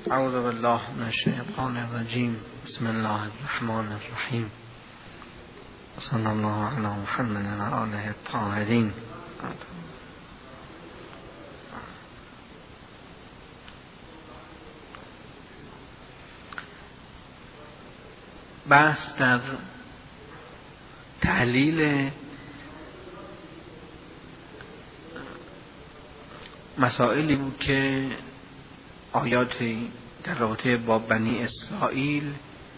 اعوذ بالله من الشیطان الرجیم. بسم الله الرحمن الرحیم. صلی الله علی محمد و آله الطاهرین. بحث در تحلیل مسائلی بود که آیاتی در رابطه با بنی اسرائیل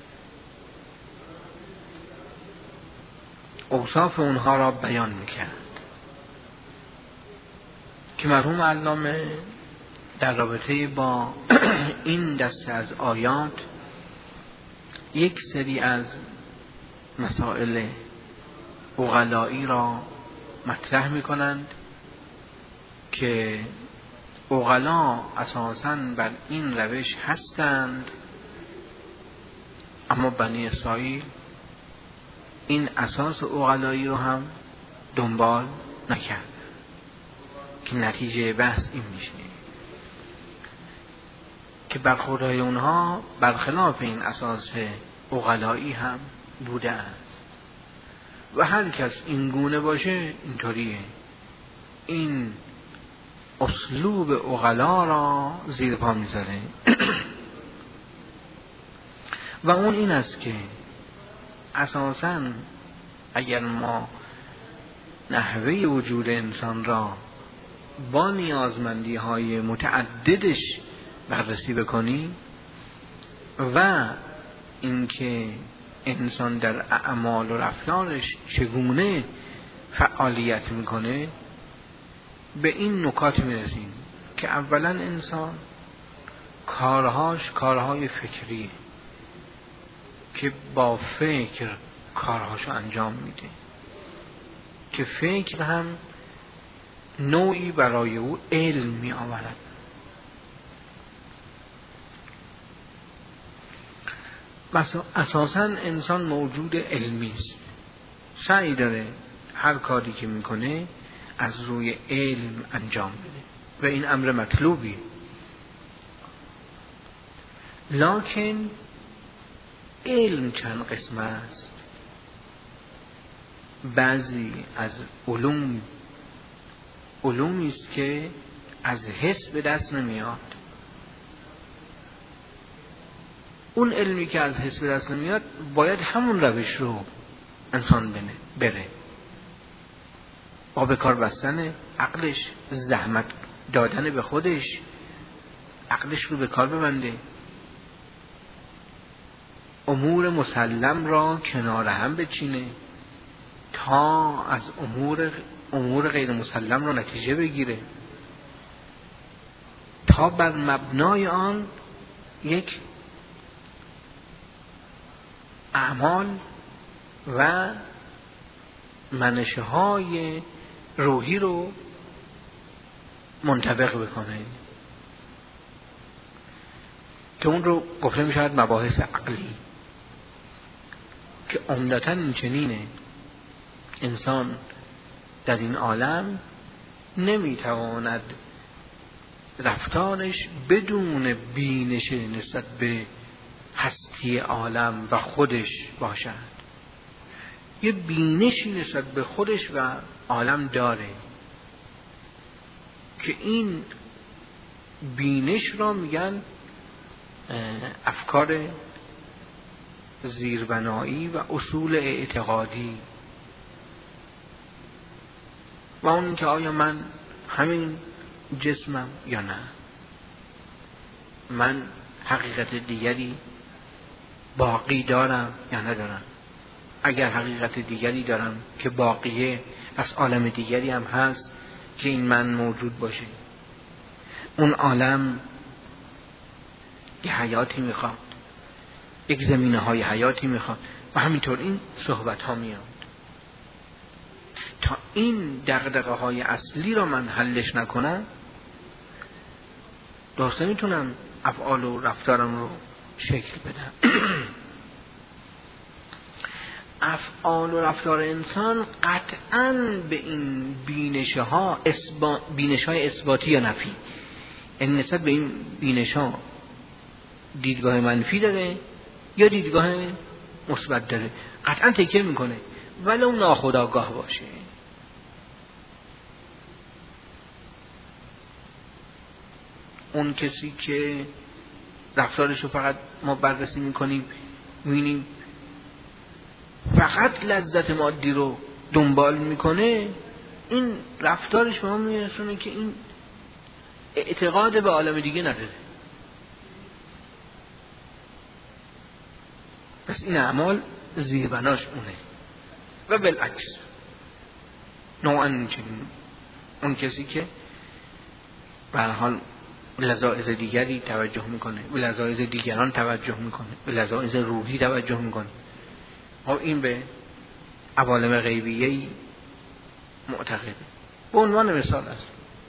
اوصاف اونها را بیان میکرد که مرحوم علامه در رابطه با این دسته از آیات یک سری از مسائل عقلایی را مطرح میکنند که عقلا اساساً بر این روش هستند، اما بنی اسرائیل این اساس عقلایی رو هم دنبال نکرد که نتیجه بحث این میشه که برخوردهای اونها برخلاف این اساس عقلایی هم بوده است و هر کس این گونه باشه اینطوریه. این اسلوب عقلا را زیر پا میذاره و اون این است که اساساً اگر ما نحوه وجود انسان را با نیازمندی های متعددش بررسی بکنیم و اینکه انسان در اعمال و رفتارش چگونه فعالیت میکنه، به این نکات میرسیم که اولا انسان کارهای فکریه که با فکر کارهاشو انجام میده، که فکر هم نوعی برای او علم می آورد. اساساً انسان موجود علمی است، سعی داره هر کاری که میکنه از روی علم انجام بده و این امر مطلوبی. لکن علم چند قسم است. بعضی از علومی است که از حس به دست نمیاد. اون علمی که از حس به دست نمیاد باید همون روش رو انسان بره، با به کار بستن عقلش، زحمت دادن به خودش، عقلش رو به کار ببنده، امور مسلم را کنار هم بچینه تا از امور غیر مسلم را نتیجه بگیره، تا بر مبنای آن یک اعمال و منشه های روحی رو منطبق بکنه که اون رو گفته می شود مباحث عقلی، که عمدتاً این چنینه. انسان در این عالم نمی تواند رفتارش بدون بینش نسبت به هستی عالم و خودش باشد. یه بینشی نسبت به خودش و عالم داره که این بینش را میگن افکار زیربنایی و اصول اعتقادی. و اون که آیا من همین جسمم یا نه، من حقیقت دیگری باقی دارم یا ندارم. اگر حقیقت دیگری دارم که باقیه، پس عالم دیگری هم هست که این من موجود باشه. اون عالم یه حیاتی میخواد، یک زمینه های حیاتی میخواد و همینطور این صحبت ها میاد. تا این دغدغه های اصلی را من حلش نکنم، درسته میتونم افعال و رفتارم رو شکل بدم. افعال و رفتار انسان قطعاً به این بینش های اثباتی یا نفی، یعنی نسبت به این بینش ها دیدگاه منفی داره یا دیدگاه مثبت داره، قطعا تکیه میکنه ولو ناخودآگاه باشه. اون کسی که رفتارش رو فقط ما بررسی میکنیم میبینیم فقط لذت مادی رو دنبال میکنه، این رفتارش به ما میرسونه که این اعتقاد به عالم دیگه نداره. پس این اعمال زیربناش اونه. و بالعکس نوعا چنین اون کسی که به هر حال لذایذ دیگری توجه میکنه، به لذایذ دیگران توجه میکنه، به لذایذ روحی توجه میکنه، و این به عوالم غیبیه‌ای معتقده. به عنوان مثال است،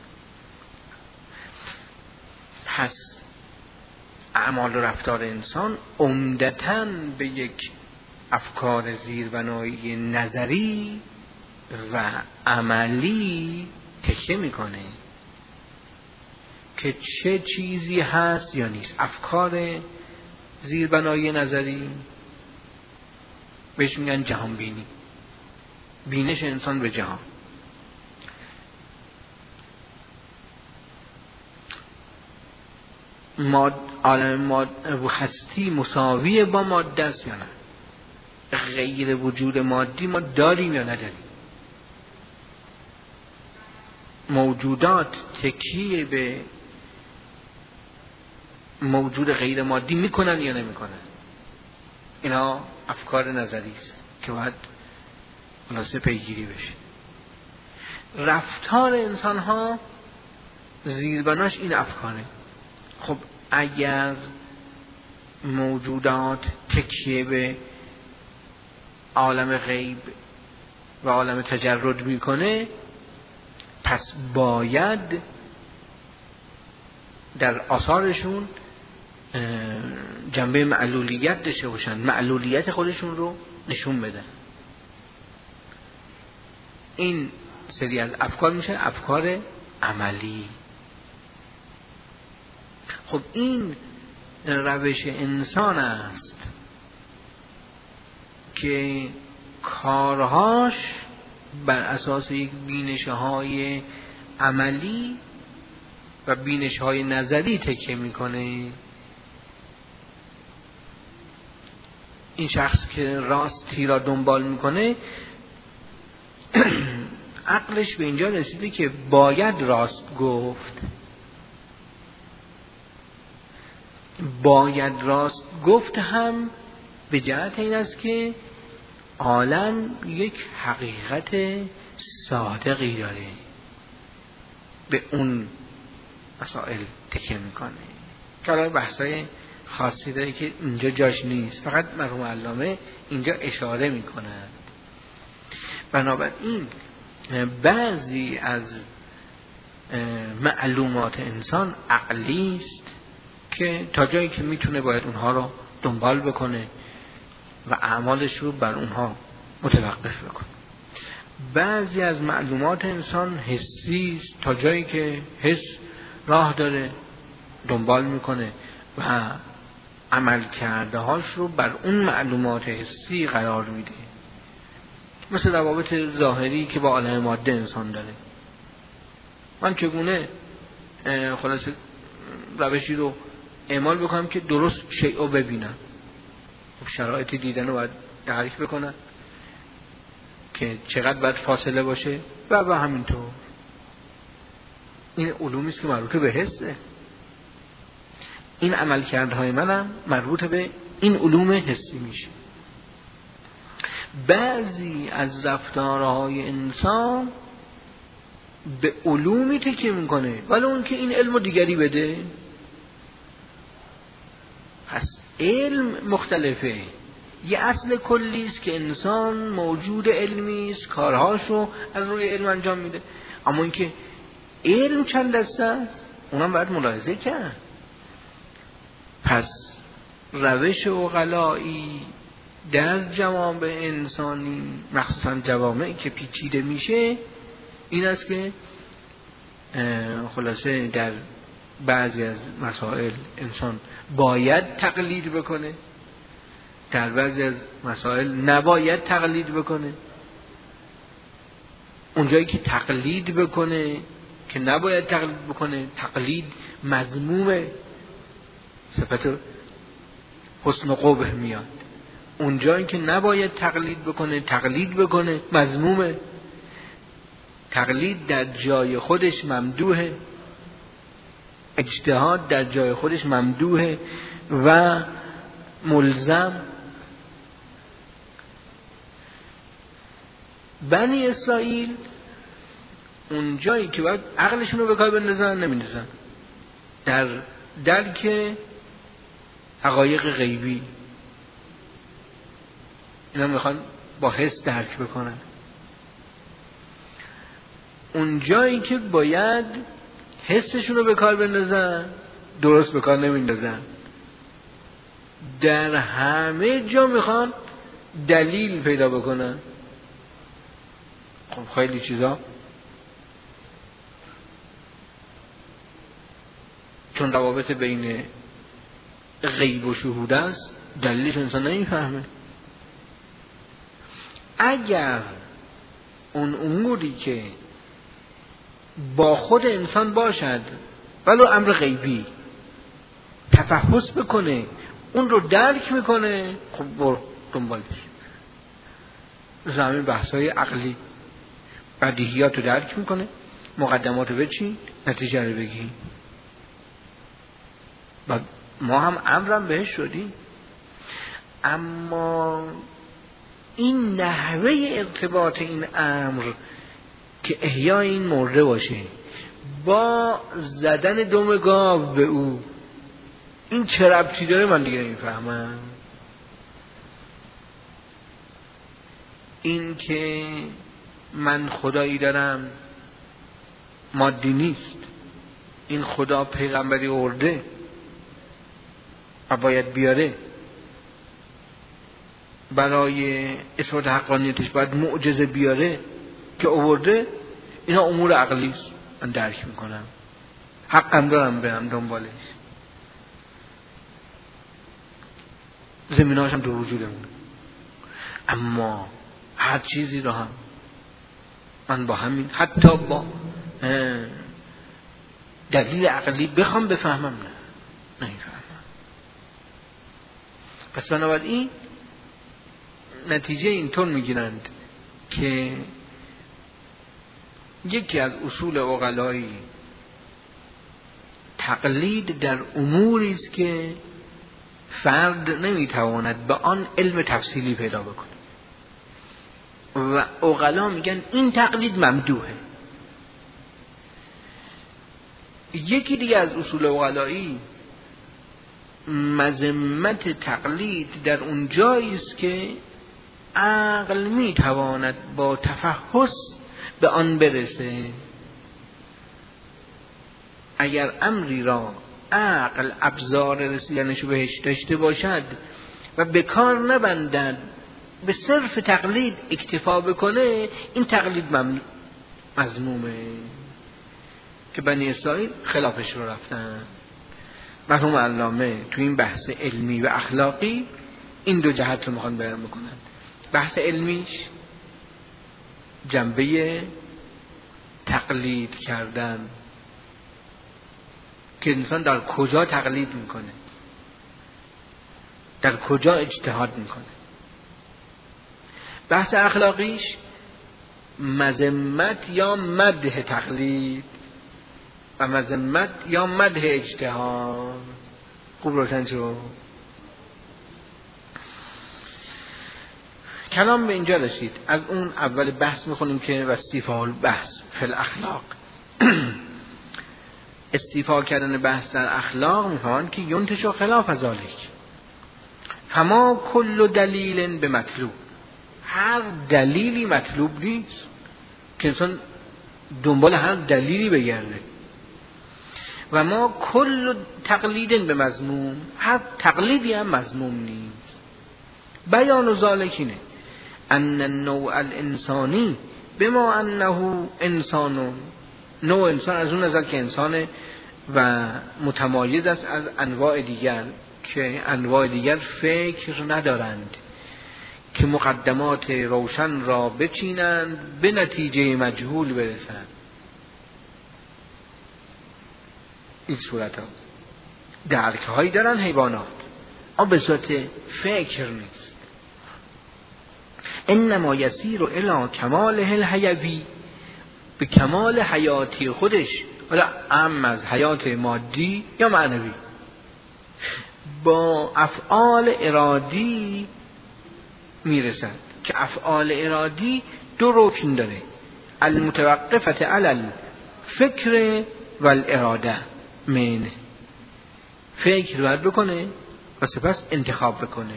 پس اعمال و رفتار انسان عمدتاً به یک افکار زیربنایی نظری و عملی تکیه میکنه که چه چیزی هست یا نیست. افکار زیربنایی نظری بهش میگن جهان بینی، بینش انسان به جهان. عالم هستی مساوی با ماده است یا نه؟ غیر وجود مادی ما داریم یا نداریم؟ موجودات تکیه به موجود غیر مادی میکنن یا نمیکنن؟ اینا افکار نظری است که باید خلاصه پیگیری بشه. رفتار انسان ها زیربناش این افکاره. خب اگر موجودات تکیه به عالم غیب و عالم تجرد میکنه، پس باید در آثارشون جنبه معلولیت داشته باشن، معلولیت خودشون رو نشون بدن. این سری از افکار میشن افکار عملی. خب این روش انسان است که کارهاش بر اساس یک بینش‌های عملی و بینش‌های نظری تکیه میکنه. این شخص که راستی را دنبال میکنه عقلش به اینجا رسیده که باید راست گفت، باید راست گفت هم به جهت این است که عالم یک حقیقت صادقی داره، به اون مسائل تکیه میکنه که الان بحثای خاصی داره که اینجا جاش نیست، فقط مرحوم علامه اینجا اشاره میکنند. بنابراین بعضی از معلومات انسان عقلی است که تا جایی که میتونه باید اونها رو دنبال بکنه و اعمالش رو بر اونها متوقف بکنه. بعضی از معلومات انسان حسی است، تا جایی که حس راه داره دنبال میکنه و عمل کرده هاش رو بر اون معلومات حسی قرار میده. مثل روابط ظاهری که با عالم ماده انسان داره. من چگونه خلاصه روشی رو اعمال بکنم که درست شیء رو ببینم؟ شرایط دیدن رو باید تعریف بکنم که چقدر باید فاصله باشه و همینطور. این علومی است که مربوط به حسه. این عملکردهای منم مربوط به این علوم حسی میشه. بعضی از رفتارهای انسان به علومی تکیه میکنه ولی اون که این علم دیگری بده. پس علم مختلفه. یه اصل کلی است که انسان موجود علمی است، کارهاشو از روی علم انجام میده، اما اینکه علم چند دسته است اونم باید ملاحظه کرد. پس روش عقلایی در جوامع انسانی، مخصوصا جوامعی که پیچیده میشه، این است که خلاصه در بعضی از مسائل انسان باید تقلید بکنه، در بعضی از مسائل نباید تقلید بکنه. اونجایی که تقلید بکنه که نباید تقلید بکنه، تقلید مذمومه، صفت حسن و قبح میاد. اونجایی که نباید تقلید بکنه، تقلید بکنه، مذمومه. تقلید در جای خودش ممدوحه، اجتهاد در جای خودش ممدوحه و ملزم. بنی اسرائیل اون جایی که باید عقلشون رو به کار بندازن نمیندازن، در درک حقایق غیبی. اینا میخوان با حس درک بکنن. اون جایی که باید حسشون رو به کار بندازن درست به کار نمیندازن. در همه جا میخوان دلیل پیدا بکنن. خب خیلی چیزا چون روابط بین غیب و شهود است دلیلش انسان نمیفهمه. اگر اون اموری که با خود انسان باشد ولو امر غیبی تفحص بکنه، اون رو درک میکنه، خب برو دنبالش. زمین بحثای عقلی بدیهیات رو درک میکنه، مقدمات رو بچین، نتیجه رو بگی. و ما هم امرم بهش شدیم. اما این نحوه ارتباط این امر که احیای این مرده باشه با زدن دم گاو به او، این چه ربطی داره؟ من دیگه نمیفهمم. این که من خدایی دارم مادی نیست، این خدا پیغمبری آورده و باید بیاره، برای اثبات حقانیتش باید معجزه بیاره که آورده. اینا امور عقلی است، من درک میکنم، حقم دارم برم دنبالش. زمینه‌هاش هم دو وجودمونه. اما هر چیزی رو هم من با همین حتی با دلیل عقلی بخوام بفهمم نمیفهمم. پس بنابراین نتیجه اینطور میگیرند که یکی از اصول عقلایی تقلید در اموری است که فرد نمیتواند به آن علم تفصیلی پیدا بکنه و عقلا میگن این تقلید ممدوحه. یکی دیگه از اصول عقلایی مذمت تقلید در اون جایی است که عقل میتواند با تفحص به آن برسه. اگر امری را عقل ابزار رسیدنش بهش داشته باشد و به کار نبندد، به صرف تقلید اکتفا بکنه، این تقلید مذمومه که بنی اسرائیل خلافش رو رفتن. مرحوم علامه تو این بحث علمی و اخلاقی این دو جهت رو میخوان بیان بکنن. بحث علمیش جنبه تقلید کردن که انسان در کجا تقلید میکنه، در کجا اجتهاد میکنه. بحث اخلاقیش مذمت یا مدح تقلید و مذمت یا مدح اجتهاد. خوب روشن شد؟ کلام به اینجا رسید. از اون اول بحث میخونیم که و استیفاء البحث فی الاخلاق استیفا کردن بحث در اخلاق میفهمن که ینتشو خلاف ذالک، فما کل دلیل به مطلوب، هر دلیلی مطلوب نیست که انسان دنبال هر دلیلی بگرده. و ما کل تقلید به مذموم، هر تقلیدی هم مذموم نیست. بیان و ذالکینه ان النوع الانسانی بما انه انسان، نوع انسان از اون نظر که انسان و متمایز است از انواع دیگر که انواع دیگر فکر ندارند که مقدمات روشن را بچینند به نتیجه مجهول برسند. این صورت ها درک هایی دارن حیوانات، اما به صورت فکر نیست. انما یسیر الی کماله الحیوی، به کمال حیاتی خودش، حالا اهم از حیات مادی یا معنوی، با افعال ارادی میرسد که افعال ارادی دو رکن داره: المتوقفت علی الفکر و الاراده. من فکر باید بکنه و سپس انتخاب بکنه.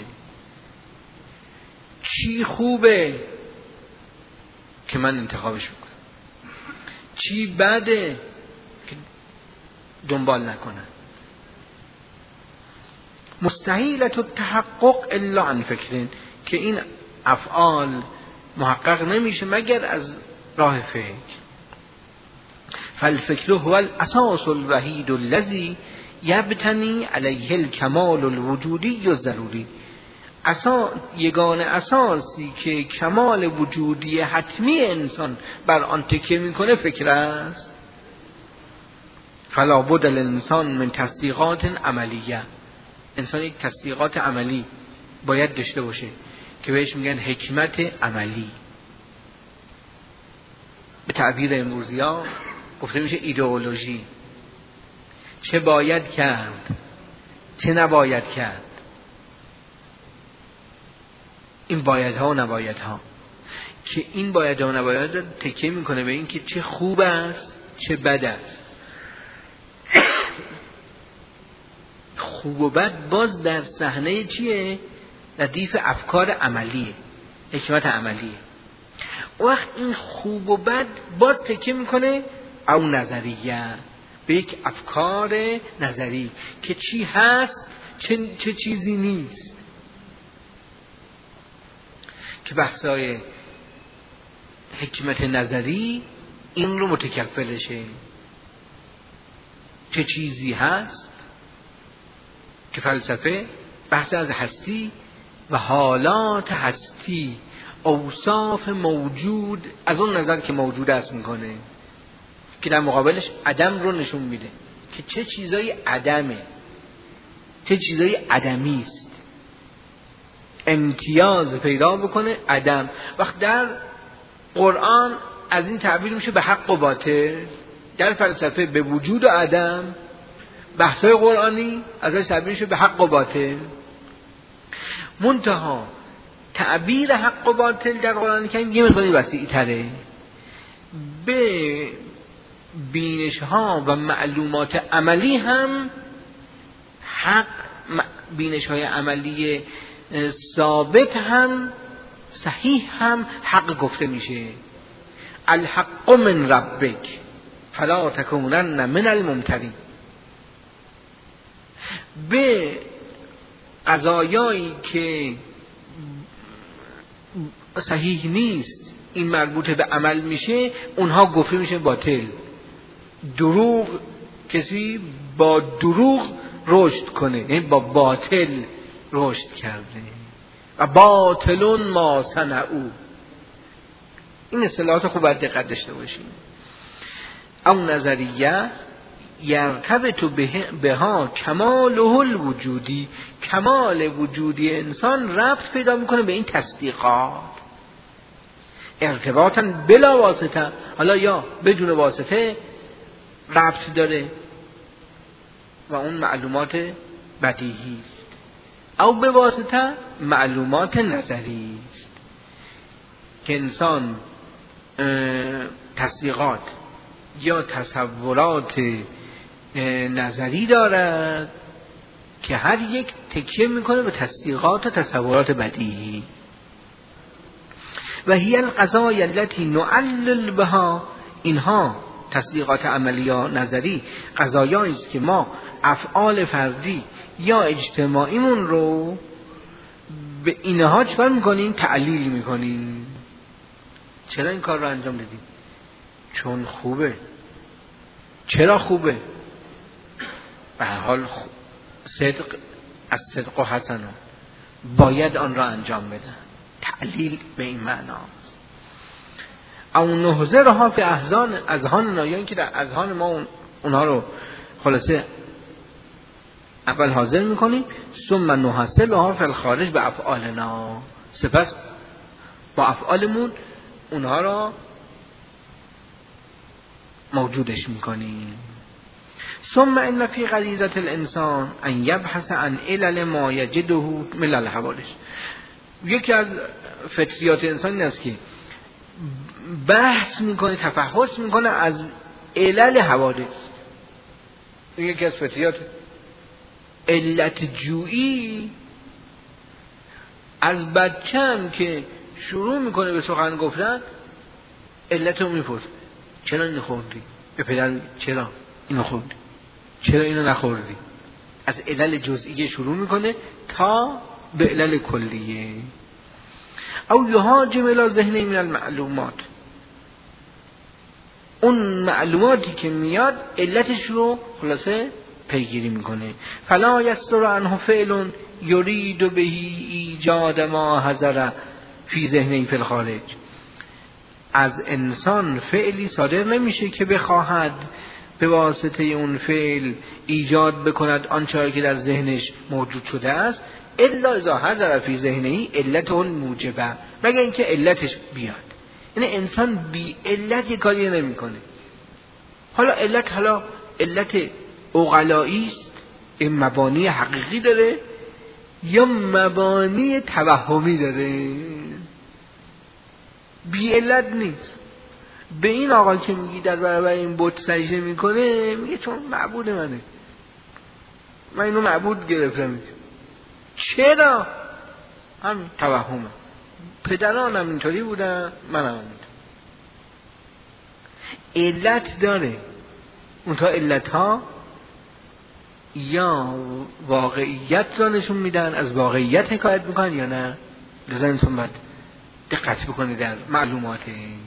چی خوبه که من انتخابش بکنم، چی بده که دنبال نکنم. مستحیلت التحقق الا عن فکرین، که این افعال محقق نمیشه مگر از راه فکر. فالفکر هو الاساس الوحید الذی یبتنی علیه الکمال الوجودی و ضروری. یگانه اساسی که کمال وجودی حتمی انسان بر آن تکیه میکنه فکر است. فلا بد الانسان من تصدیقات عملیه، انسان یک تصدیقات عملی باید داشته باشه که بهش میگن حکمت عملی. به تعبیر امروزی ها گفته میشه ایدئولوژی. چه باید کرد، چه نباید کرد، این بایدها و نبایدها، که این بایدها و نبایدها تکیه میکنه به این که چه خوب است چه بد است. خوب و بد باز در صحنه چیه؟ ردیف افکار عملیه، حکمت عملیه. وقت این خوب و بد باز تکیه میکنه او نظریه، به یک افکار نظری که چی هست چه چیزی نیست، که بحثای حکمت نظری این رو متکفلشه. چه چیزی هست که فلسفه بحث از هستی و حالات هستی، اوصاف موجود از اون نظر که موجود است میکنه، که در مقابلش عدم رو نشون میده که چه چیزایی عدمه، چه چیزایی عدمی است، امتیاز پیدا بکنه عدم. وقت در قرآن از این تعبیر میشه به حق و باطل، در فلسفه به وجود و عدم، بحثای قرآنی ازش تعبیر میشه به حق و باطل. منتها تعبیر حق و باطل در قرآن که یه مقداری وسیع تره، به بینش ها و معلومات عملی هم حق، بینش های عملی ثابت هم صحیح هم حق گفته میشه. الحق من ربک فلا تکونن من الممترین. به قضایایی که صحیح نیست این مربوط به عمل میشه، اونها گفته میشه باطل. دروغ، کسی با دروغ رشد کنه، یعنی با باطل رشد کرده. و باطلون ما صنعوا. این اصطلاحات خوب باید دقت داشته باشیم. او نظریه یرتبط بها کماله الوجودی، کمال وجودی انسان ربط پیدا میکنه به این تصدیقات ارتباطاً بلا واسطه، حالا یا بدون واسطه ربط داره و اون معلومات بدیهی است، او به واسطه معلومات نظری است که انسان تصدیقات یا تصورات نظری دارد که هر یک تکیه میکنه به تصدیقات و تصورات بدیهی. و هی القضایا التي نعلل بها، اینها تصدیقات عملی یا نظری قضایایی است که ما افعال فردی یا اجتماعیمون رو به اینها چکار میکنیم؟ تعلیل میکنیم. چرا این کار رو انجام دادیم؟ چون خوبه. چرا خوبه؟ به هر حال صدق از صدق و حسن باید آن را انجام بدن. تعلیل به این معناست. او نحضرها فی اذهاننا، یعنی که در اذهان ما اونها رو خلاصه اول حاضر میکنیم، ثم نحصلها فی الخارج به افعالنا، سپس با افعالمون اونها را موجودش میکنیم. ثم ان فی غریزه الانسان ان یبحث عن علل ما یجده من الحوادث. یکی از فطریات انسان این است که بحث میکنه، تفحص میکنه از علل حوادث. یکی از فطریات علت جویی. از بچه‌م که شروع میکنه به سخن گفتن علت رو میپرسه، چرا اینو خوردی؟ به پدر چرا اینو خوردی؟ چرا اینو نخوردی؟ از علل جزئیه شروع میکنه تا به علل کلیه. او یهاجم الی ذهن من المعلومات، اون معلوماتی که میاد علتش رو خلاصه پیگیری میکنه. فلا یستر عنه فعل یرید به ایجاد ما حضر فی ذهنی فی الخارج. از انسان فعلی صادر نمیشه که بخواهد به واسطه اون فعل ایجاد بکند آنچه که در ذهنش موجود شده است، الا اذا حضر فی ذهنی علت اون موجبه، مگر اینکه علتش بیاد. یعنی انسان بی علت یک کاری نمیکنه. حالا علت عقلایی است، این مبانی حقیقی داره یا مبانی توهمی داره، بی علت نیست. به این آقا که میگی در برابر این بت سجده میکنه، میگه چون معبود منه، من اینو معبود گرفتم. چرا؟ همین توهمه. پدرانم اینطوری بودن، منم اینطوری. علت داره. اون تا علت ها یا واقعیت را نشون میدن، از واقعیت حکایت میکنن یا نه. لذا انسان باید دقت بکنه در معلوماتش.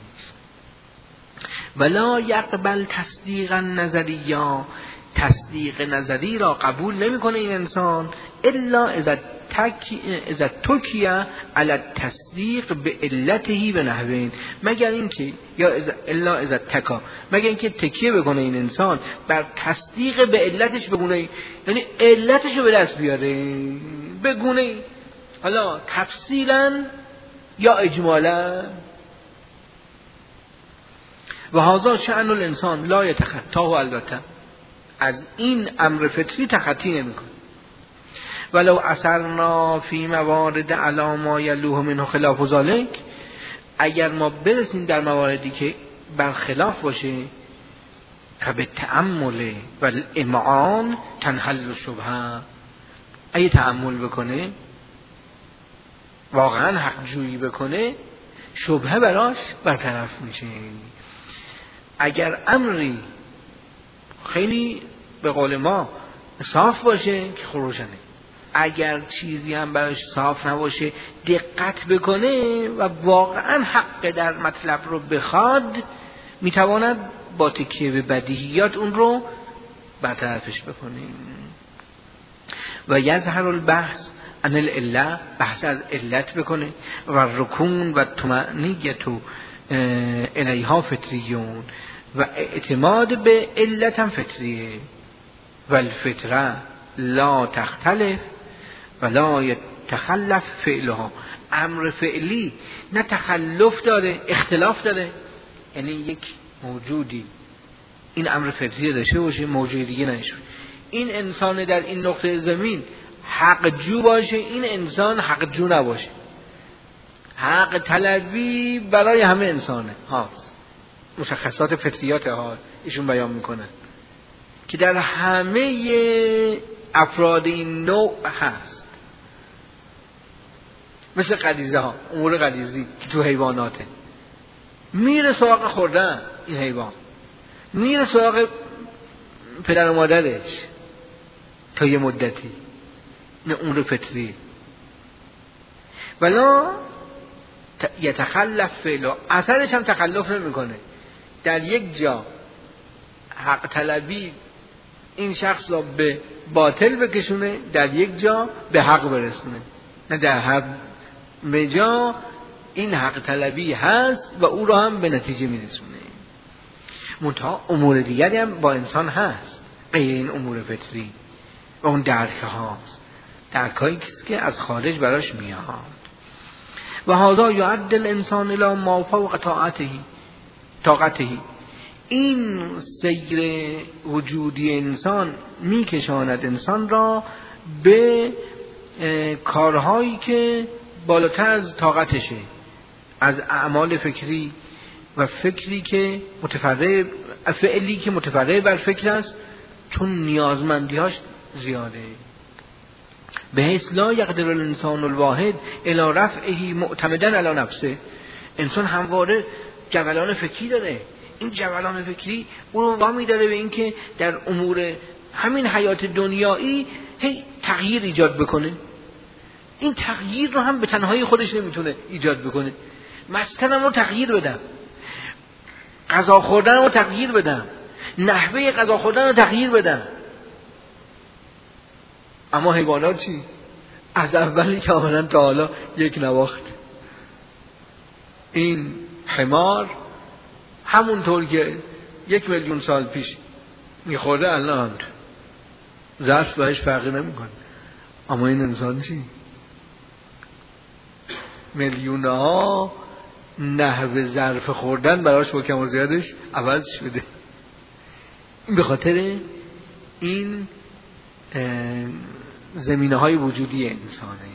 ولا یقبل تصدیق نظری، تصدیق نظری را قبول نمیکنه این انسان الا اذا تکیه علی تصدیق به علته به نحوین، مگر اینکه یا الا اذا تکا، مگر اینکه تکیه بکنه این انسان بر تصدیق به علتش بگونه، یعنی علتش رو به دست بیاره بگونه، حالا تفصیلا یا اجمالا. و هذا شأن الانسان لا یتخطاه، البته از این امر فطری تخطی نمیکنه. ولو اثرنا فی موارد علی ما یلوه منه خلاف ذلک، اگر ما برسیم در مواردی که برخلاف باشه، به تأمل و الامعان تنحل الشبهه، اگه تأمل بکنه واقعا حق جویی بکنه، شبهه براش برطرف میشه. اگر امری خیلی به قول ما صاف باشه که خروجنه، اگر چیزی هم براش صاف نباشه دقت بکنه و واقعا حق در مطلب رو بخواد، میتواند با تکیه به بدیهیات اون رو برطرفش بکنه. و یظهر البحث عن العله، بحث از علت بکنه. و رکون و طمأنیة الیها فطریون، و اعتماد به علت هم فطریه. و الفطره لا تختلف و لا یتخلف فعلها، امر فعلی نه تخلف داره اختلاف داره. یعنی یک موجودی این امر فطری داشته باشه، موجود دیگه نشه. این انسان در این نقطه زمین حق جو باشه، این انسان حق جو نباشه. حق طلبی برای همه انسانه هاست، مشخصات فطریات ها ایشون بیان میکنن که در همه افراد این نوع هست. مثل غریزه ها، امور غریزی که تو حیواناته، میره سراغ خوردن این حیوان، میره سراغ پدر و مادرش تا یه مدتی، این امور فطری. ولا یتخلف فعلا، اثرش هم تخلف نمیکنه. در یک جا حق طلبی این شخص را به باطل بکشونه، در یک جا به حق برسونه. نه در هر جا این حق طلبی هست و او را هم به نتیجه میرسونه. منتها امور دیگری هم با انسان هست غیر این امور فطری و اون درک هاست، درک هایی که از خارج براش میاد. و هذا یعد الانسان الی ما فوق طاقته. این سیر وجودی انسان میکشاند انسان را به کارهایی که بالاتر از طاقتشه، از اعمال فکری و فکری که متفرع، فعلی که متفرع بر فکر است، چون نیازمندیاش زیاده. به حیث لا یقدر الانسان الواحد الی رفعه معتمدا علی نفسه. انسان همواره جولان فکری داره، این جولان فکری او رو وامی داره به این که در امور همین حیات دنیایی تغییر ایجاد بکنه. این تغییر رو هم به تنهایی خودش نمیتونه ایجاد بکنه. مسکنم رو تغییر بدم، غذا خوردن رو تغییر بدم، نحوه غذا خوردن رو تغییر بدم. اما حیوانات چی؟ از اولی که آمدن تا حالا یک نواخت. این حمار همونطور که 1,000,000 سال پیش میخورده الان ظرف بهش فرقی نمیکنه. اما این انسان چی؟ میلیون ها نحوه ظرف خوردن براش با کم و زیادش عوض شده. این به خاطر این زمینه های وجودی انسانه.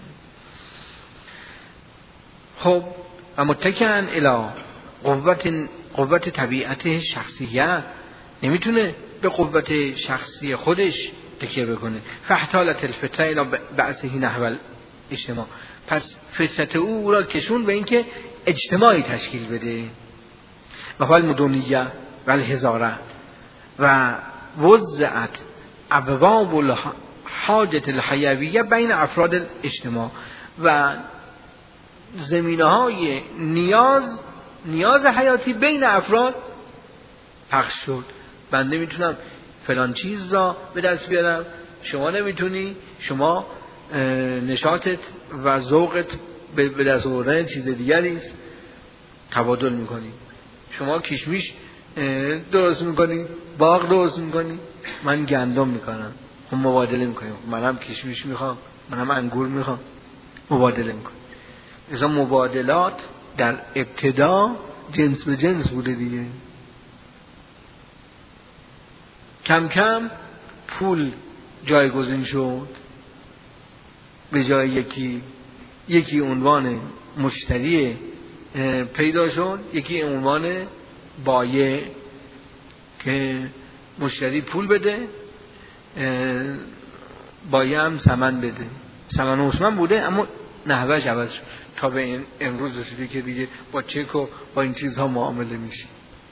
خب اما تکن الی قوت طبیعت شخصیت، نمیتونه به قوت شخصی خودش تکیه بکنه. فاحتالت الفطره الی بعثه نحو الاجتماع، پس فطرت او را کشون به اینکه اجتماعی تشکیل بده. و حال مدونیه و الهزاره و وزعت ابواب الحاجت الحیویه بین افراد الاجتماع، و زمینه‌های نیاز حیاتی بین افراد پخش شد. من نمیتونم فلان چیز را به دست بیارم، شما نمیتونی، شما نشاطت و ذوقت به دست آوردن چیز دیگری است، تبادل میکنی. شما کشمش درست میکنی، باغ درست میکنی، من گندم میکنم، هم مبادله میکنیم. منم کشمش میخوام، منم انگور میخوام، مبادله میکنیم. مثلا مبادلات در ابتدا جنس به جنس بوده دیگه. کم کم پول جایگزین شد، به جای یکی عنوان مشتری پیدا شد، یکی عنوان بایع که مشتری پول بده، بایع هم ثمن بده. ثمن عثمان بوده اما نحوهش عوض شد تا به امروز رسیده که دیگه با چک و با این چیزها معامله میشه.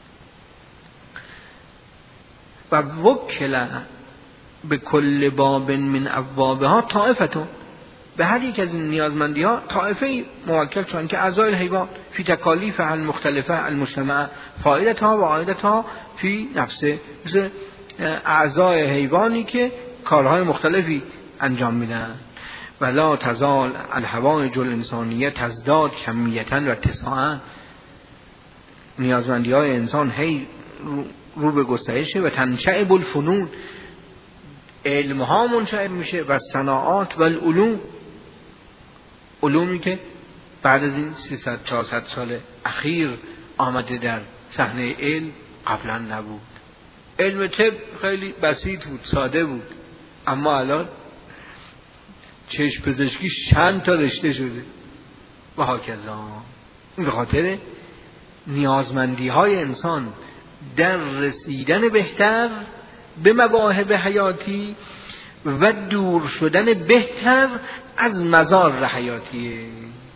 و وکل به کل باب من ابوابها طائفتون، به هر یک از این نیازمندی ها طائفه موکل شدن که اعضای حیوان فی تکالیف المختلفه المجتمع فایدتها و عایدتها فی نفسه، مثل اعضای حیوانی که کارهای مختلفی انجام میدن. ولا تزال الحوائج الانسانیه تزداد کمیتا و اتساعا، نیازمندی های انسان هی رو به گسترشه. و تنشعب الفنون، علم ها منشعب میشه، و صناعات و العلوم، علومی که بعد از این 300-400 سال اخیر آمده در صحنه علم قبلا نبود. علم طب خیلی بسیط بود، ساده بود، اما الان چشم پزشکی چند تا رشته شده و هاکذا. این به خاطر نیازمندی های انسان در رسیدن بهتر به مواهب حیاتی و دور شدن بهتر از مضار حیاتیه.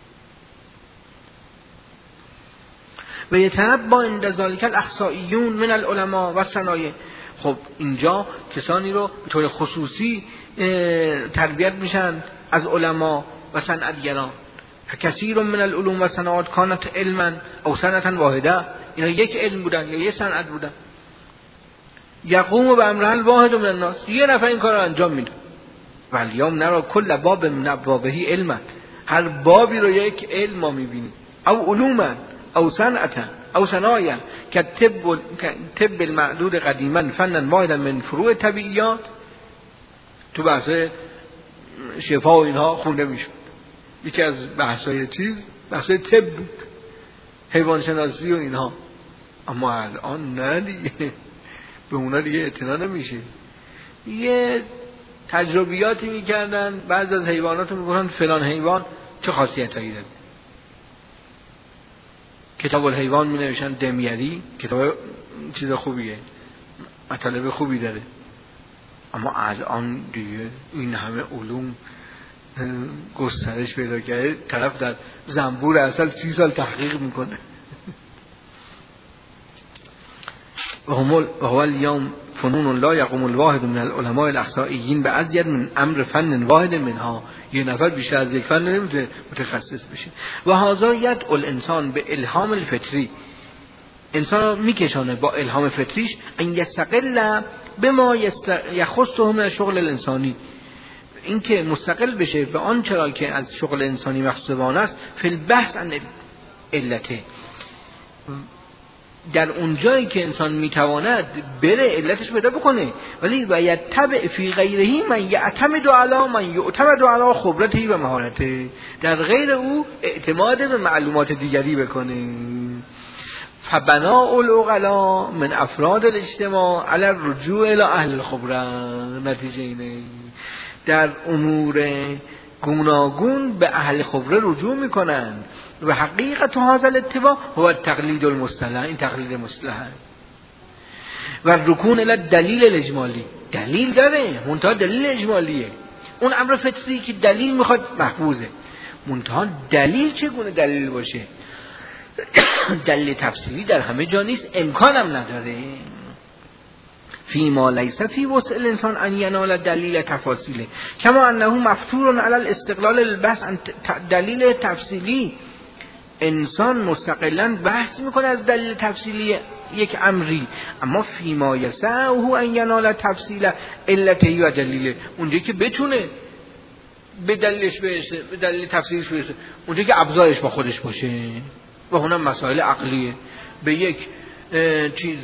و یتنبا عند ذلک الاخصائیون من العلماء و صنایع. خب اینجا کسانی رو به طور خصوصی تربیت میشن از علما و صنعتگران. کثیر من العلوم و صناعات کانت علما او صنعتا واحده، اینا یک علم بودن یا یک صنعت بودن. یقوم به امر الواحد من الناس، یه نفر این کار رو انجام میده. ولیوم نرا کل باب من ابوابه علما، هر بابی رو یک علم ما میبینیم، او علوما او صنعتا او صنایع که طب المعدود قدیما فنا واحدا من فروع طبیعیات. تو بحث شفا و اینها خونده میشد، یکی از بحثای بحثای طب بود، حیوان شناسی و اینها. اما الان نه دیگه، به اونا دیگه اعتنا نمیشه. یه تجربیاتی میکردن، بعضی از حیوانات رو میگفتن فلان حیوان چه خاصیتایی داره. کتاب الحیوان می نوشتن دمیری، کتاب چیز خوبیه، مطالب خوبی داره. اما الان دیگه این همه علوم گسترش پیدا کرده، طرف در زنبور اصل 30 سال تحقیق میکنه. و هو اليوم فنون لا یقوم الواحد من العلماء الاحصائیین بأزید من امر فن واحد منها. یه نفر بیشتر از یک فن نمیتونه متخصص بشه. و هذا یدعو الانسان به الهام الفطری، انسان رو میکشانه با الهام فطریش ان یستقل بما یخصه من الشغل الانسانی، این که مستقل بشه به آن چرا که از شغل انسانی مخصوصان است، فی البحث عن علته، در اون جایی که انسان میتواند بره علتش پیدا بکنه. ولی و یتبع فی غیرهی من یعتمد علی من یعتمد علی خبرته و مهارته، در غیر او اعتماد به معلومات دیگری بکنه. فبناء العقلاء من افراد الاجتماع علی الرجوع الی اهل الخبره، نتیجه اینه در امور گوناگون به اهل خبره رجوع میکنن. و حقیقت هذا الاتباع هو التقلید المصطلح، این تقلید مصطلح. و رکون الی دلیل الاجمالی، دلیل داره منتها دلیل اجمالیه. اون امر فطری که دلیل میخواد محفوظه، منتها دلیل چگونه دلیل باشه؟ دلیل تفصیلی در همه جا نیست، امکانم نداره. فیما لیس فی وسع الانسان ان ینال دلیل تفاصیله کما انه مفتور علی الاستقلال البحث عن دلیل تفصیلی. انسان مستقلا بحث میکنه از دلیل تفصیلی یک امری، اما فیما یسعه ان ینال تفصیل علته و دلیله، اونجایی که بتونه به دلیلش برسه، به دلیل تفصیلش برسه، اونجایی که ابزارش با خودش باشه. و اونم مسائل عقلیه. به یک چیز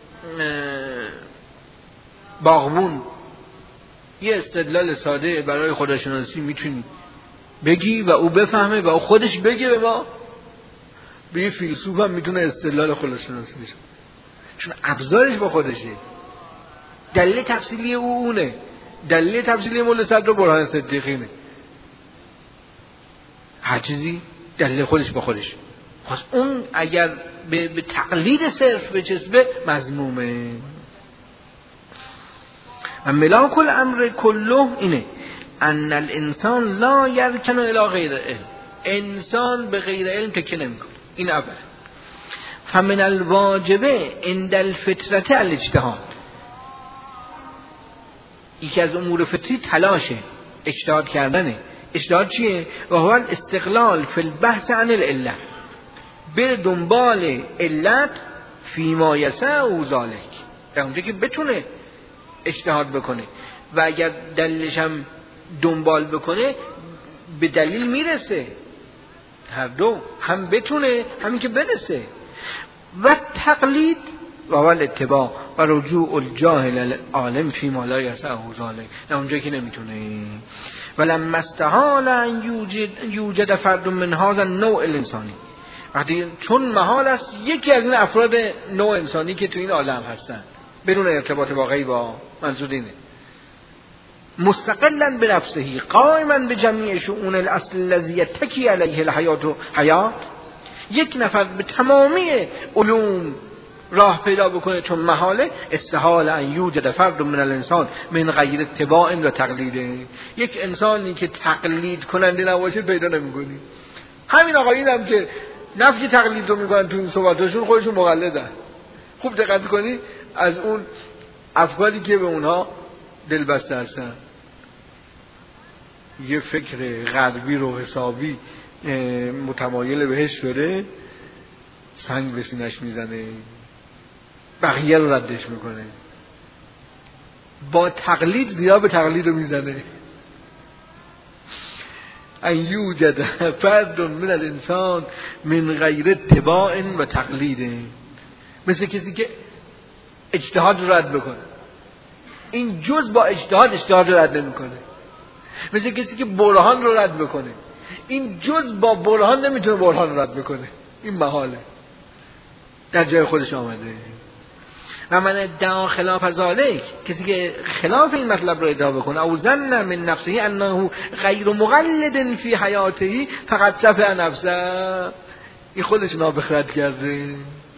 باغبون یه استدلال ساده برای خداشناسی میتونی بگی و او بفهمه و او خودش بگه به ما. به یه فیلسوف هم میتونه استدلال خداشناسی بشه، چون ابزارش با خودشه. دلیل تفصیلی او اونه، دلیل تفصیلی مولا صدر و برهان صدیقینه. هر چیزی دلیل خودش با خودش. خب اون اگر به تقلید صرف بچسبه مذمومه. و ملاک الامر کله اینه ان الانسان لا یرکن الی غیر علم، انسان به غیر علم تکیه نمیکنه. این اول. فمن الواجبه عند الفطرة الاجتهاد، یکی از امور فطری تلاشه، اجتهاد کردنه. اجتهاد چیه؟ و هو الاستقلال فی البحث عن العلة، بر دنبال علت فیما یسع ذلک، در اونجا که بتونه اجتهاد بکنه و اگر دلیلش هم دنبال بکنه به دلیل میرسه. هر دو، هم بتونه همین که برسه. و تقلید و اول اتباع و رجوع الجاهل العالم فیما لا یسعه ذلک، در اونجا که نمیتونه. ولما استحال ان یوجد فرد من هذا النوع الانسانی، وقتی چون محال است یکی از این افراد نوع انسانی که تو این عالم هستن بدون ارتباط واقعی با منظور اینه، مستقلا بنفسه قائما بجمیع شؤون الاصل الذی یتکی علیه الحیات، یک نفر به تمامی علوم راه پیدا بکنه چون محاله. استحال ان یوجد فرد من الانسان من غیر اتباع و تقلیده، یک انسانی که تقلید کننده نباشه پیدا نمی‌کنی. همین آقایون هم که نفی تقلید رو میکنن تو این صحبتاشون خودشون مقلدن. خوب دقت کنی از اون افکاری که به اونها دلبسته هستن، یه فکر غربی رو حسابی متمایل بهش شده، سنگ به سینش میزنه، بقیه رو ردش میکنه. با تقلید زیاد به تقلید رو میزنه. ان یوجد فرد من الانسان من غیر اتباع و تقلید، مثل کسی که اجتهاد رو رد بکنه، این جز با اجتهاد رو رد نمیکنه. مثل کسی که برهان رو رد بکنه، این جز با برهان نمیتونه برهان رو رد بکنه، این محاله، در جای خودش آمده. و من ادعا خلاف ذالک، کسی که خلاف این مطلب رو ادعا بکنه، او ظن من نفسه انه غیر مقلد فی حیاته فقط سفه نفسه، این خودش نابخرد کرده.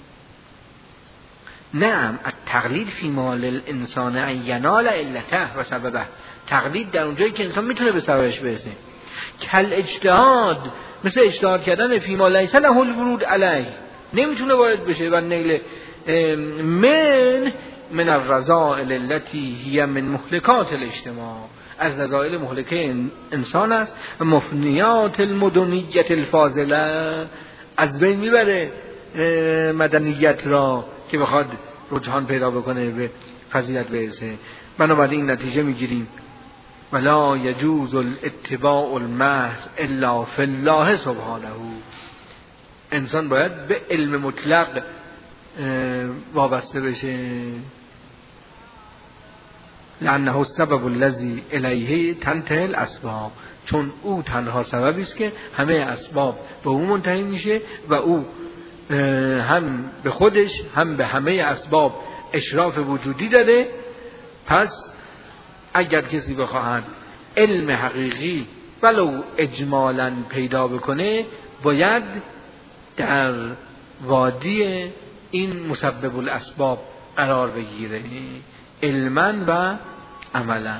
نعم التقلید فی مال الانسان ان ینال علته و سببه، تقلید در اونجایی که انسان میتونه به سببش برسه. کل اجتهاد، مثل اجتهاد کردن فی مال لیس له الورود علیه، نمیتونه وارد بشه و نیل من الرذائل التي هي من مهلكات الاجتماع، از رذائل مهلکه انسان است و مفنیات المدنیت الفاضله، از بین میبره مدنیت را که بخواد رجحان پیدا بکنه به فضیلت برسه. بنابراین نتیجه میگیریم ولا یجوز الاتباع المحض الا فی الله سبحانه، انسان باید به علم مطلق وابسته بشه، لانه السبب الذی الیه تنتهی الاسباب، چون او تنها سببی است که همه اسباب به او منتهی میشه و او هم به خودش هم به همه اسباب اشراف وجودی داره. پس اگر کسی بخواهد علم حقیقی ولو اجمالاً پیدا بکنه، باید در وادی این مسبب الاسباب قرار بگیره، علما و عملا.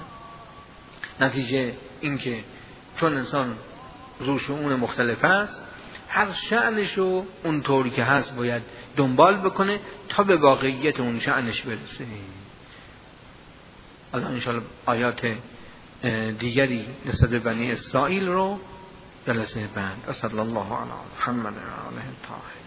نتیجه این که چون انسان ذو شؤون مختلف است، هر شأنشو اون طوری که هست باید دنبال بکنه تا به واقعیت اون شأنش برسه. الان انشاءالله آیات دیگری نسبت به بنی اسرائیل رو جلسه بعد. صلی الله علی محمد و آله الطاهرین.